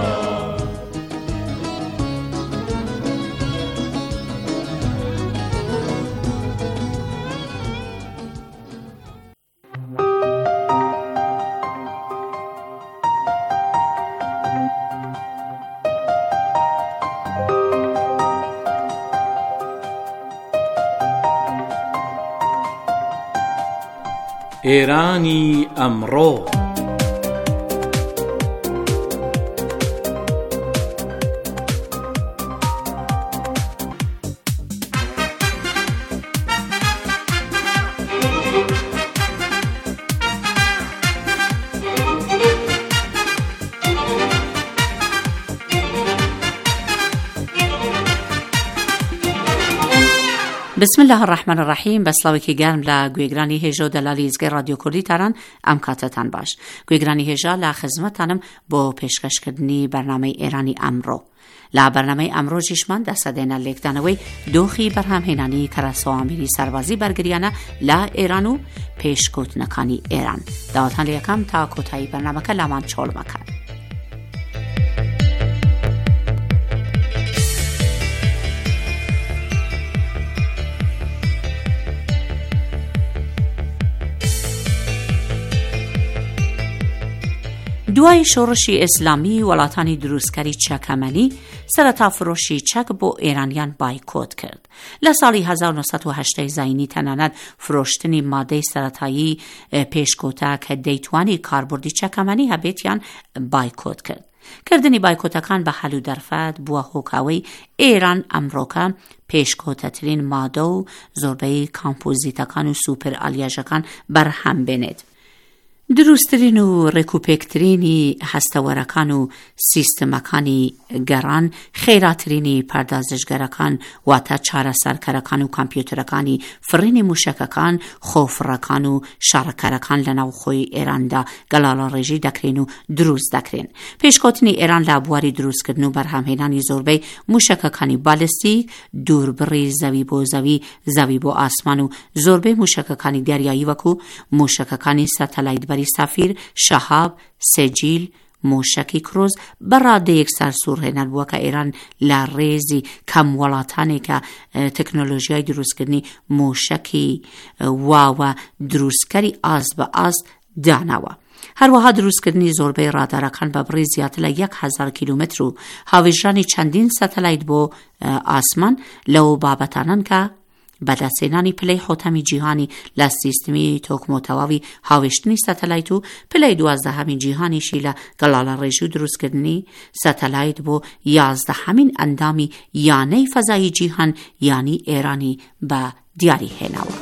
ئێرانی ئەمڕۆ. بسم الله الرحمن الرحیم. بەسڵاوێکی گەرم لە گوێگرانی هێژە و دەلالی ئیزگەی رادیۆ کوردیتان ئەم کاتتان باش. گوێگرانی هێژە لە خزمەتانم بۆ پێشکەشکردنی بەرنامەی ئێرانی ئەمڕۆ. لە بەرنامەی ئەمڕۆژیشمان دەسەدێنە لێکدانەوەی دۆخی بەرهەمهێنانی کەرەسەوامیری سەربازی بەرگریانە لە ئێران و پێشکەوتنەکانی ئێران. داواتان لە یەکەم تا کۆتایی بەرنامەکە لامان چۆڵ مەکەن. دوای شۆڕشی ئیسلامی وڵاتانی دروستکەری چەکەمەنی سەرەتافرۆشی چەک بۆ ئێرانیان بایکۆت کرد. لە ساڵی 1970 زاینی تەنانەت فرۆشتنی مادەی سەرەتایی پێشکۆتە کە دەیتوانی کاربردی چەکەمەنی هەبێتیان بایکۆت کرد. کردنی بایکۆتەکان بە هەلو دەرفەت بووە هۆکاوەی ئێران ئەمڕۆکە پێشکۆتەترین مادە و زۆربەی کامپۆزیتەکان و سوپر ئالیاژەکان بەرهەم بێنێت. دروستترین و ڕێکوپێکترینی هەستەوەرەکان و سیستەمەکانی گەڕان، خێراترینی پەردازشگەرەکان واتە چارەسەرکەرەکان و کۆمپیوتەرەکانی فڕینی موشەکەکان، خۆفڕەکان و شارەکەرەکان لە ناوخۆی ئێراندا گەڵاڵەڕێژی دەکرێن و دروست دەکرێن. پێشکەوتنی ئێران لە بواری دروستکردن و بەرهەمهێنانی زۆربەی موشەکەکانی بالستیک، دووربڕی زەوی بۆ زەوی، زەوی بۆ ئاسمان و زۆربەی موشەکەکانی دەریایی وەکو موشەکەکانی سەتەلایت سافیر، شەهاب، سجیل، موشەکی کڕۆز بەڕادەیەک سەرسوڕهێنەر بووە کە ئێران لە ڕێزی کەم وڵاتانێکە تەکنۆلۆژیای دروستکردنی موشەکی واوە دروستکەری ئاست بە ئاست داناوە. هەروەها دروستکردنی زۆربەی ڕادارەکان بە بڕی زیاتر لە 1000 کیلومتر و هاوێژانی چەندین سەتەلایت بۆ ئاسمان لەو بابەتانن کە بەدەستهێنانی پلەی حوتەمی جیهانی لە سیستمی تۆکمۆتەواوی هاوێشتنی سەتەلایت و پلەی 12هەمین جیهانیشی لە گەڵاڵەڕێژی و دروستکردنی سەتەلایت بۆ 11هەمین ئەندامی یانەی فەزایی جیهان یانی ئێرانی بە دیاری هێناوە.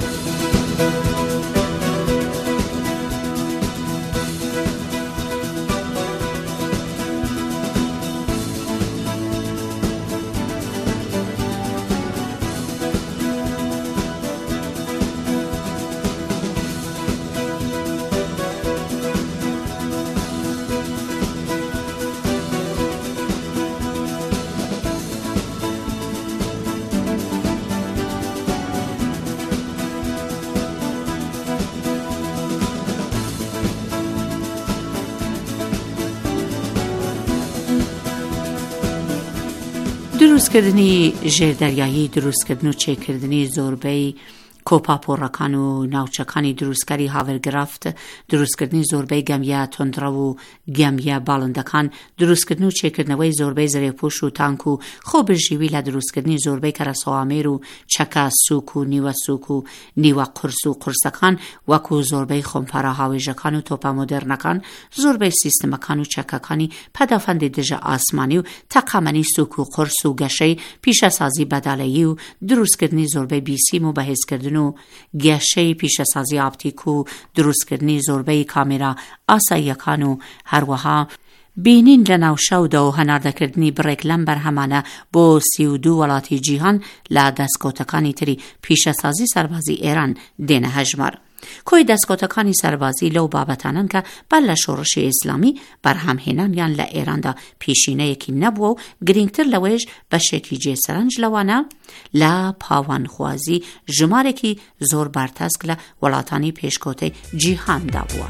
دروستکردنی ژێردەریایی، دروستکردن و چێکردنی زۆربەی کۆپاپۆڕەکان و ناوچەکانی دروستکاری هاوەرگرافت، دروستکردنی زۆربەی گەمیە تۆندرە و گەمیە باڵندەکان، دروستکردن و چێکردنەوەی زۆربەی زەرێپوش و تانک و خۆبژیوی لە دروستکردنی زۆربەی کەرەسەوامێر و چەکە سووک و نیوە سووک و نیوە قورس و قورسەکان وەکو زۆربەی خۆمپارە هاوێژەکان و تۆپە مۆدێرنەکان، زۆربەی سیستمەکان و چەکەکانی پەدەفەندی دژە ئاسمانی و تەقەمەنی سووک و قورس و گەشەی پیشەسازی بەدالەیی و دروستکردنی زۆربەی بیسیم و بەهێزکردن و گەشەی پیشەسازی ئاپتیک و دروستکردنی زۆربەی کامێرا ئاساییەکان و هەروەها بینین لە ناوشەودا و هەناردەکردنی بڕێک لەم بەرهەمانە بۆ 32 وڵاتی جیهان لە دەستکۆتەکانی تری پیشەسازی سەربازی ئێران دێنە هەژمار. کۆی دەستکۆتەکانی سەربازی لەو بابەتانن کە بەر لە شۆڕشی ئیسلامی بەرهەمهێنانیان لە ئێراندا پیشینەیەکی نەبووە و گرنگتر لەوەیش بەشێکی جێسەرنج لەوانە لە پاوانخوازی ژمارێکی زۆر بەرتەسک لە وڵاتانی پێشکەوتەی جیهاندا بووە.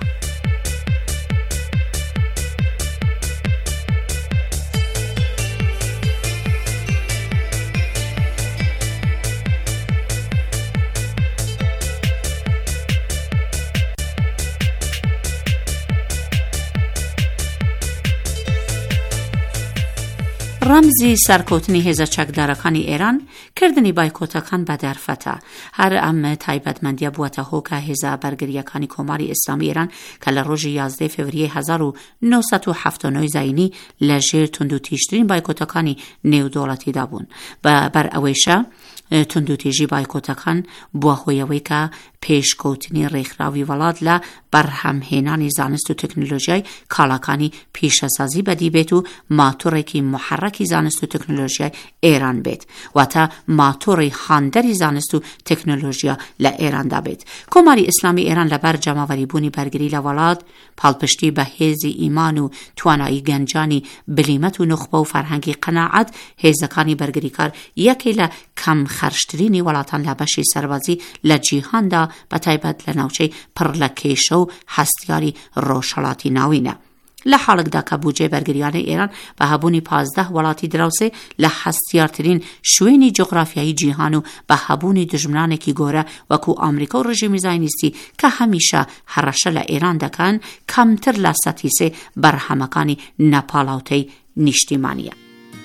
ڕەمزی سەرکەوتنی هێزە چەکدارەکانی ئێران کردنی بایکۆتەکان بە دەرفەتە. هەر ئەم تایبەتمەندیە بووەتە هۆکە هێزە بەرگریەکانی کۆماری ئیسلامی ئێران کە لە ڕۆژی 11 فێڤریە 1979 زاینی لە ژێر توندوتیژترین بایکۆتەکانی نێودوڵەتیدا بوون. بەبەر ئەوەیشە توندوتیژی بایکۆتەکان بووە هۆیەوەی کە پێشکەوتنی ڕێکخراوی وڵات لە بەرهەمهێنانی زانست و تەکنۆلۆژیای کاڵاکانی پیشەسازی بەدی بێت و ماتۆڕێکی محرەکی زانست و تەکنۆلۆژیای ئێران بێت، واتە ماتۆڕی هاندەری زانست و تەکنۆلۆژیا لە ئێراندا بێت. کۆماری ئیسلامی ئێران لەبەر جەماوەریبوونی بەرگری لە وڵات پاڵپشتی بە هێزی ئیمان و توانایی گەنجانی بلیمەت و نخبە و فەرهەنگی قەناعەت هێزەکانی بەرگریکار یەکێ لە کەم خەرشترینی وڵاتان لە بەشی سەربازی لە جیهاندا بە تایبەت لە ناوچەی پڕ لە کێشە و هەستیاری ڕۆژهەڵاتی ناوینە. لە حاڵکدا کە بودجێ بەرگریانەی ئێران بە هەبوونی 15 وڵاتی دراوسێ لە هەستیارترین شوێنی جغرافیایی جیهان و بە هەبوونی دژمنانێکی گۆرە وەکو ئامریکا و ڕژیمی زاینیستی کە هەمیشە هەڕەشە لە ئێران دەکەن کەمتر لە سەتیسێ بەرهەمەکانی نەپاڵاوتەی نیشتیمانیە.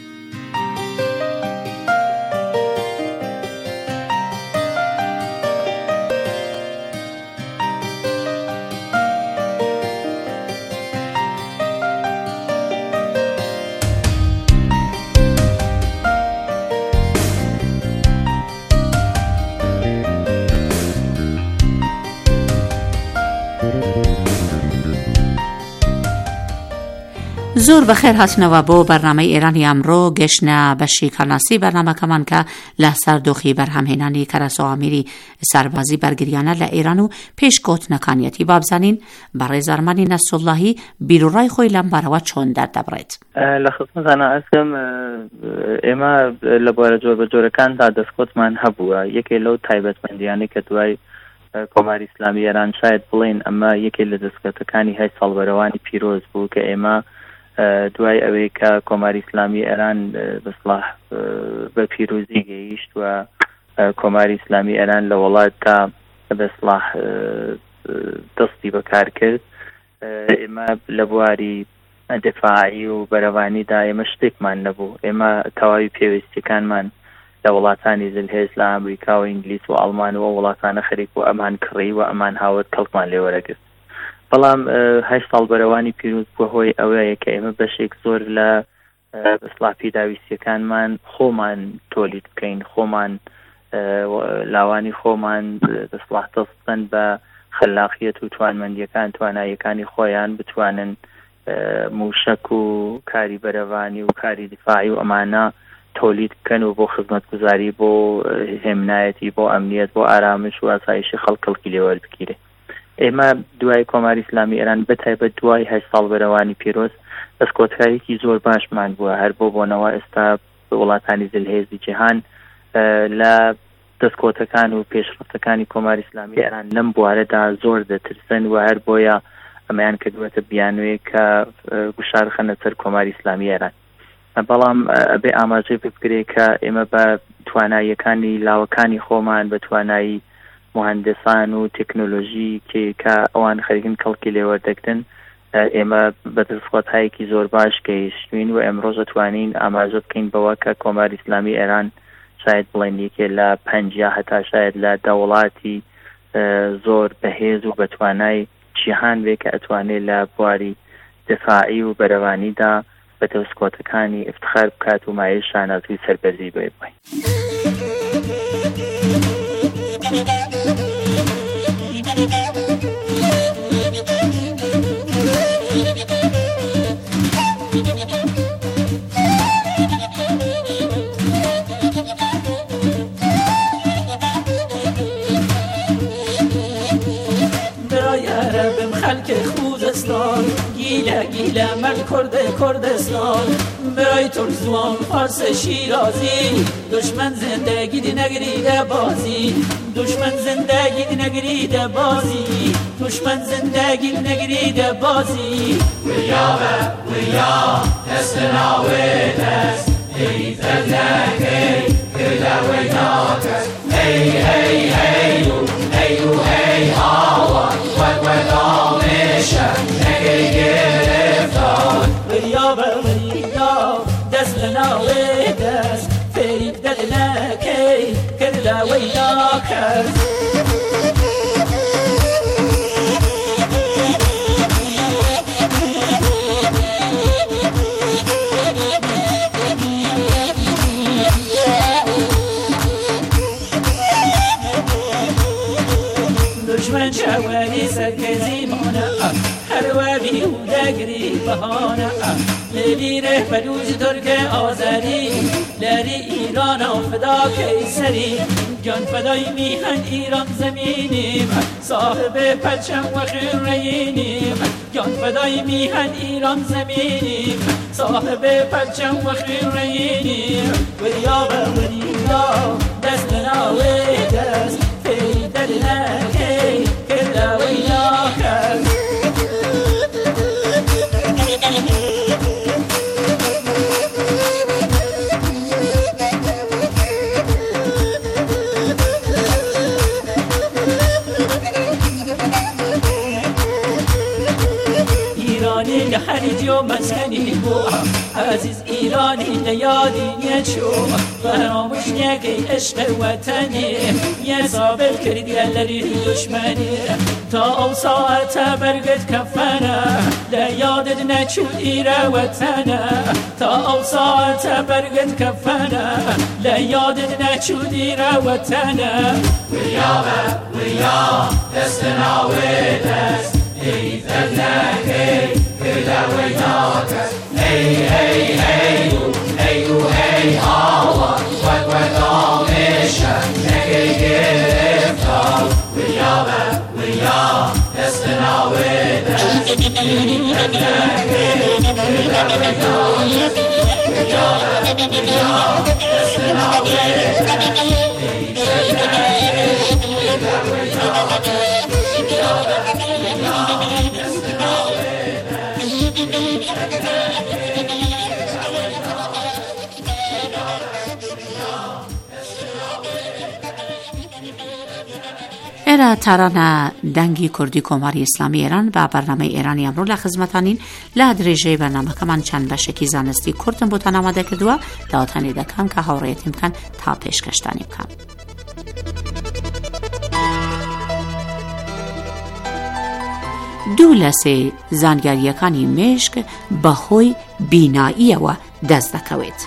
زۆر بەخێر هاتنەوە بۆ بەرنامەی ئێرانی ئەمڕۆ. گەشتە بەشی کەناسی بەرنامەکەمان کە لە سەردۆخی بەرهەمهێنانی کەرەسەوامیری سەربازی بەرگریانە لە ئێران و پێشکەوتنەکانیەتی بابزانین بە ڕێزەرمانی نەسوڵڵاهی بیرروڕای خۆی لەم بارەوە چۆن دەردەبڕێت. لە خزمەتانە ئەستم ئێمە لە بوارە جۆر بە جۆرەکاندا دەستخۆتمان هەبووە. یەکێ لەو تایبەتمەندیانەی کە دوای کۆماری ئیسلامی ئێران شاید بڵێن ئەمە یەکێ لە دەستکەوتەکانی هەی ساڵبەرەوانی پیرۆز بوو کە ئێمە دوای ئەوەی کە کۆماری ئیسلامی ئێران بەسڵاح بە پیرۆزی گەیشت و کۆماری ئیسلامی ئێران لە وڵاتدا بەسڵاح دەستی بەکار کرد، ئێمە لە بواری دفاعی و بەرەوانیدا ئێمە شتێکمان نەبوو. ئێمە تەواوی پێویستیەکانمان لە وڵاتانی زلهێز لە ئەمریکا و ئینگلیس و ئەڵمان و وڵاتانە خەریک و ئەمان کڕی و ئەمان هاوت کەڵکمان لێوەرەگرت. بەڵام 8 ساڵ بەرەوانی پیرۆز بووە هۆی ئەوەیە کە ئێمە بەشێک زۆر لە بەسڵاح پێداویستیەکانمان خۆمان تۆلید بکەین، خۆمان لاوانی خۆمان بەسڵاح دەستن بە خلاقیەت و توانمەندیەکان تواناییەکانی خۆیان بتوانن موشک و کاری بەرەوانی و کاری دفاعی و ئەمانە تۆلید بکەن و بۆ خزمەتگوزاری بۆ هێمنایەتی بۆ ئەمنیەت بۆ ئارامش و ئاسایشی خەڵکی لێوەربگیرێ. ئێمە دوای کۆماری ئیسلامی ئێران بەتایبەت دوای 8 ساڵ بەرەوانی پیرۆز دەستکۆتکاریی زۆر باشمان بووە، هەر بۆ بۆنەوە ئێستا وڵاتانی زلهێزی جیهان لە دەستکۆتەکان و پێشڕەفتەکانی کۆماری ئیسلامی ئێران لەم بوارەدا زۆر دەترسن و هەر بۆیە ئەمەیان کردوێتە بیانوێ کە گوشار خەنە سەر کۆماری ئیسلامی ئێران. بەڵام ئەبێ ئاماژەی بکرێ کە ئێمە بە تواناییەکانی لاوەکانی خۆمان بە توانایی مهندسان و تکنۆلۆژی کە ئەوان خەریکن کەڵکی لێوەردەگرن ئێمە بە دەستخۆتایەکی زۆر باش گەیشتوین و ئەمڕۆ دەتوانین ئاماژە بکەین بەوە کە کۆماری ئیسلامی ئێران شاید بڵێن یەکێ لە 50 هەتا شاید لە دەوڵاتی زۆر بەهێز و بەتوانای جیهان بێ کە ئەتوانێت لە بواری دفاعی و بەرەوانیدا بە دەستکۆتەکانی افتخار بکات و مایل شانازوی سەربەرزی بێ بڵێن. گیله من کردستان برای ترکزوان فارس شیرازی دشمن زندگی دی نگریده بازی دشمن زندگی دی نگریده بازی دشمن زندگی دی نگریده بازی ویا دستنا ویدست ای تزنکی کلا ویداکس هی هاوا ود آمشه نگی گرفتان ویا دست دست ناوی دست فریب دل نکی کرده ویدا کرد دشمن شواری سرکزی مانه هر وابی و دگری بهانه لبیره بلوز ترک آذری لری ایران و فدا کیسری جان فدای میهن ایران زمینیم صاحب پرچم و خیرینیم جان فدای میهن ایران زمینیم صاحب پرچم و خیرینیم وریا و وریا دست ناوی دست فی دل نکی کرده وینا کرد خلیجی و مسکنی بو عزیز ایرانی لیادی نیچو فراموش نگی عشق وطنی یه ثابت کردی لری دشمنی تا او ساعت برگت کفنه لیادت نچو ایره وطنه تا او ساعت برگت کفنه لیادت نچو ایره وطنه ویا دست ناوی دست ایزد نکی كلا ويناك هي هوا وطامشة نكي جرفتا ويا دستنا ودست كلا ويناك ويا دستنا era tarana dangi کردی کماری اسلامی ایران و برنامه ایرانی امرو لخدمتانین لادرجه برنامه کمان چند بشکی زانستی کردن بوتان آماده کردوه داتانی دکم که هاوریت امکان تا پیشکشتانی بکن. دوولەسێ زانیاریەکانی مێشک بەهۆی بیناییەوە دەست دەکەوێت.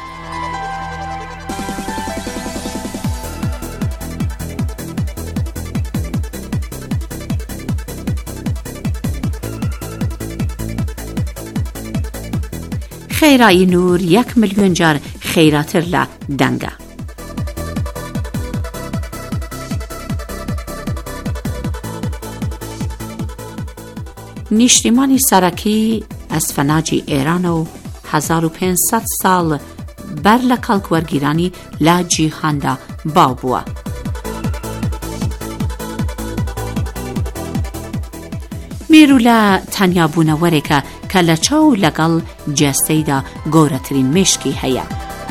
خێرایی نور 1 ملیۆن جار خێراتر لە دەنگە. نیشتیمانی سەرەکی ئەسفەناجی ئێران و 1500 ساڵ بەر لە کەڵکوەرگیرانی لە جیهاندا باو بووە. میرولە تەنیابوونەوەرێکە کە لە چاو لەگەڵ جەستەیدا گەورەترین مێشکی هەیە.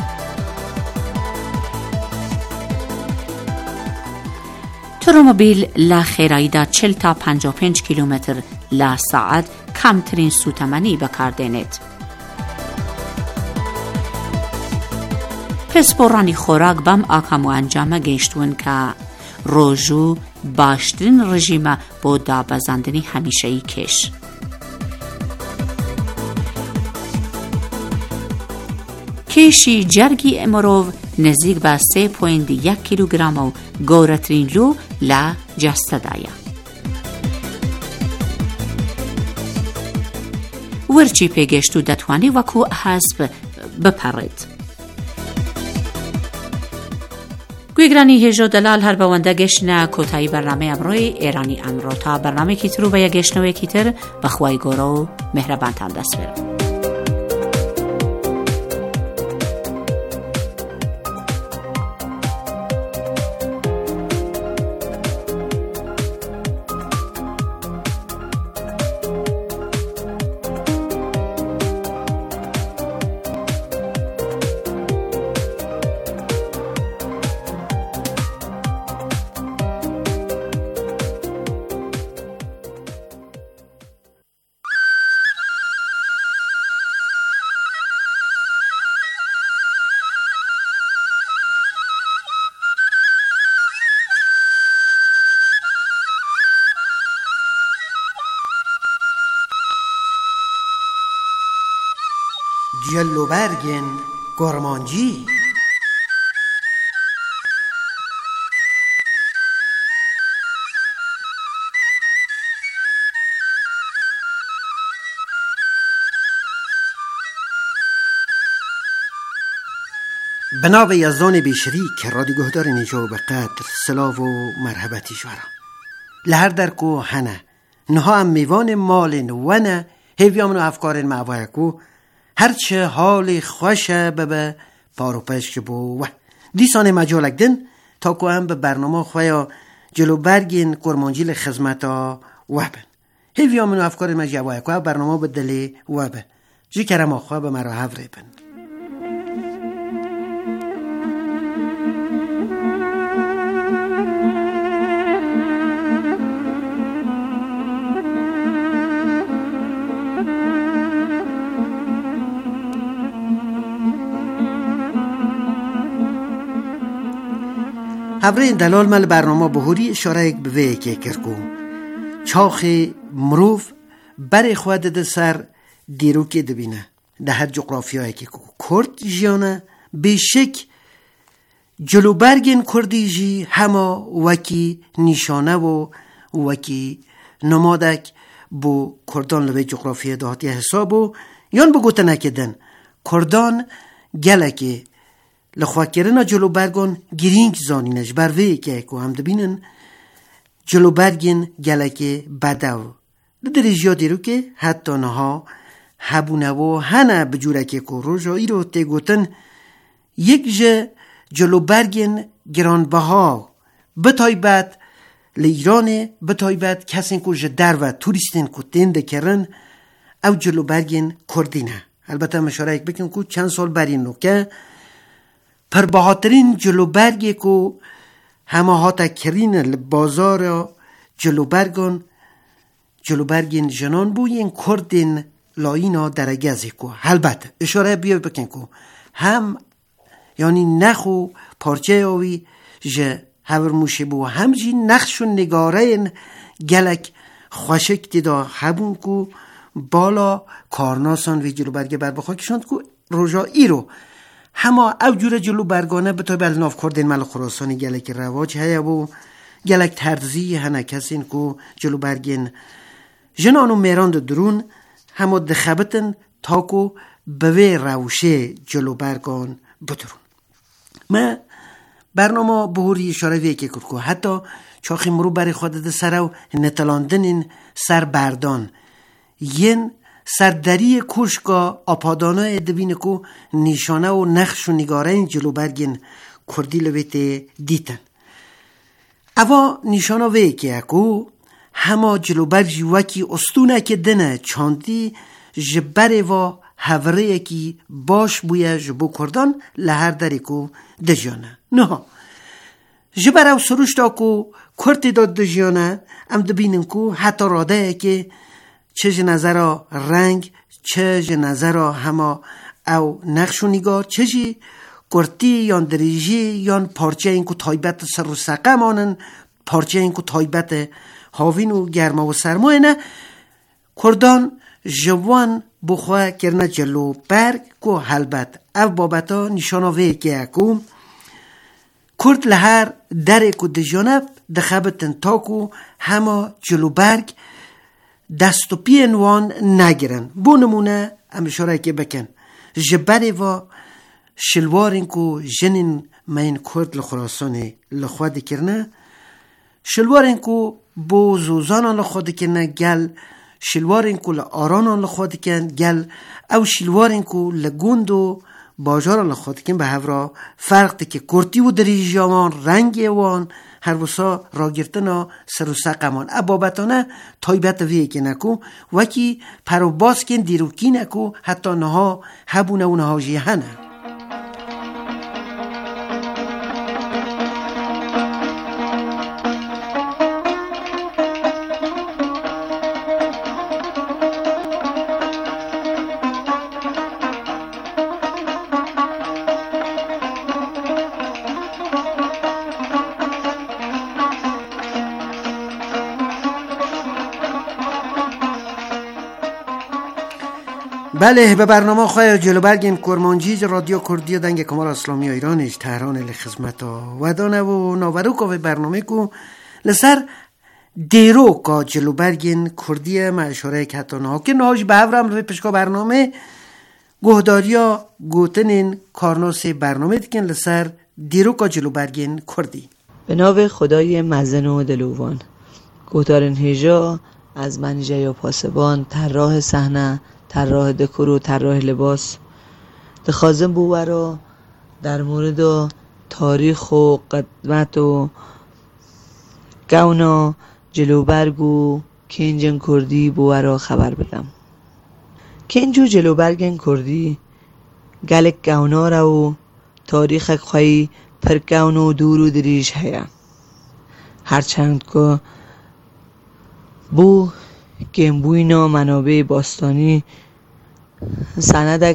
تۆمۆبیل لە خێراییدا 40 تا 55 کیلومتر لە ساعت کەمترین سوتەمەنی بەکاردێنێت. پسپۆڕانی خۆراک بەم ئاکام و ئەنجامە گەیشتوون کە ڕۆژوو باشترین ڕژیمە بۆ دابەزاندنی هەمیشەیی کێش. کێشی جەرگی مرۆڤ نزیک بە 3.1 کیلوگرامە و گەورەترین لۆ لە جەستەدایە. ورچی پێگەشت و دەتوانی وەکو هەسپ بپەڕێت. گوێگرانی هێژە و دەلال هەر بەوەندە گەشتنە کۆتایی بەرنامەی ئەمڕۆی ئێرانی ئەمڕۆ تا بەرنامێکی تر و بە یەکگەشتنەوەیەکی تر بەخوای گەورە و مێهرەبانتان دەسپێرم. جلو برگن گرمانجی. بناب یزدان بیشریک رادیوگهدار نیجا و به قدر سلاو و مرحبتی جوارا لهر در کو هنه نها هم میوان مال نوانه هیویامن و افکار معوایه کو هرچه حال خوشه به پاروپش که بو دیسان مجالک دن تا کو هم به برنامه خواه جلو برگین کرمانجیل خزمتا وبن هیویامن و افکار مجوایه کو برنامه به دلی وبه جی کرم آخواه به مرا هفره بن. هبره دلال مل برنامه بهوری اشاره یک به یکی کرکو چاخ مروف بر خود ده سر دیرو که دبینه ده هر جغرافیایی که کرد جیانه بیشک جلو برگین کردی جی همه وکی نشانه و وکی نمادک بو کردان لبه جغرافیای دهاتی حسابو یان بگوته نکدن کردان گلکه لخواکرنا جلو برگان گرینگ زانینش بروی که هم دبینن جلو برگین گلک بدو در ریجیاتی رو که حتی نها هبونه و هنه بجوره که روژایی رو تگوتن یک جلو برگین گرانبها بتایبت لیرانه بتایبت کسین که در و توریستین که تنده کرن او جلو برگین کردینه. البته مشاره یک بکن که چند سال برین رو که پر بهاترین جلو برگی که همه هاتا کرین بازار جلو برگین جنان بو این کردین لایینا درگزی که البته اشاره بیا بکن که هم یعنی نخو پارچه اوی جه هور موشه بو هم جی نخشو نگاره این گلک خوشک دیدا هبون که بالا کارناسان وی جلو برگی بر بخواه کشند که روژایی رو همه او جور جلو برگانه به طور ناف کردین مل خراسانی گلک رواج هیا و گلک ترزی هنه کسین که جلو برگین جنان و میراند درون همه دخبتن تا که به روشه جلو برگان بدرون. ما برنامه بهوری اشاره وی که کرد که حتی چاخی مرو بر خود ده سرو نتلاندن این سر بردان ین سردری کشکا آپادانه دبینه که نشانه و نقش و نگاره این جلو برگین کردی لبیت دیتن اوا نشانه وی که اکو همه جلو برگی وکی استونه که دنه چاندی جبره و هوره که باش بویه جبو کردان لهر داری که دجانه نه جبره و سروش دا که کرتی داد دجانه ام دبینن که حتی راده که چه نظر رنگ چه نظر همه او نقش و نگار چه کرتی یا دریجی یا پارچه این که تایبت سر و سقه مانن پارچه این که تایبت هاوین و گرما و سرمایه نه کردان جوان بخواه کرنه جلو برگ که حلبت او بابتا نشانه که اکو کرد لهر در که دجانب دخبتن تاکو همه جلو برگ دست و پی انوان نگیرن بو نمونه امشاره که بکن جبری و شلوارین که جنین من کرد لخراسان لخواد کرنه شلوارین که بو زوزان لخواد کرنه گل شلوارین که لآران لخواد کرن گل او شلوارین که لگوند و باجار لخواد کرن به هفرا فرق ده که کرتی و دریجامان رنگی وان هر وسا راگرتنا سر و سقمان ابابتانه تایبت ویه که نکو وکی پرو باز کن دیروکی نکو حتی نها هبونه و نها جیهنه بله به برنامه خواه جلو برگین کرمانجیج رادیو کردی دنگ کمال اسلامی ایرانش تهران لخدمت و دانه و ناورو که برنامه کو لسر دیرو که جلو برگین کردی معشوره کتانه ها که نهاش به هورم روی پشکا برنامه گهداریا گوتنین کارناس برنامه دیکن لسر دیرو که جلو برگین کردی. به نام خدای مزن و دلوان. گهدارن هجا از منیجه یا پاسبان، طراح صحنه، طراح دکور و طراح لباس دخوازم بورا در مورد تاریخ و قدمت و گونا جلوبرگ و کنجن کردی بورا خبر بدم. کنجو جلوبرگن کردی گلک گونا را و تاریخ خواهی پر گون و دور و دریش هیا. هرچند که بو گمبوینا منابع باستانی سندک